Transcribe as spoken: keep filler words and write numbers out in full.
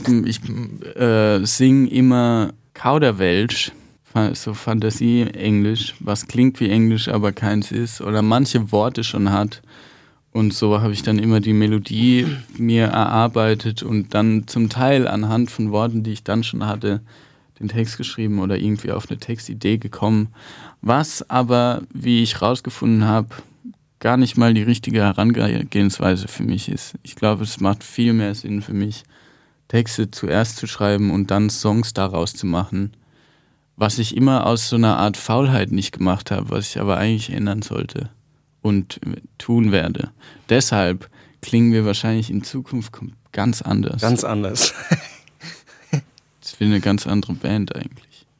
Ich äh, singe immer Kauderwelsch, so Fantasie-Englisch, was klingt wie Englisch, aber keins ist oder manche Worte schon hat. Und so habe ich dann immer die Melodie mir erarbeitet und dann zum Teil anhand von Worten, die ich dann schon hatte, den Text geschrieben oder irgendwie auf eine Textidee gekommen. Was aber, wie ich rausgefunden habe, gar nicht mal die richtige Herangehensweise für mich ist. Ich glaube, es macht viel mehr Sinn für mich, Texte zuerst zu schreiben und dann Songs daraus zu machen. Was ich immer aus so einer Art Faulheit nicht gemacht habe, was ich aber eigentlich ändern sollte und tun werde. Deshalb klingen wir wahrscheinlich in Zukunft ganz anders. Ganz anders. Das wäre eine ganz andere Band eigentlich.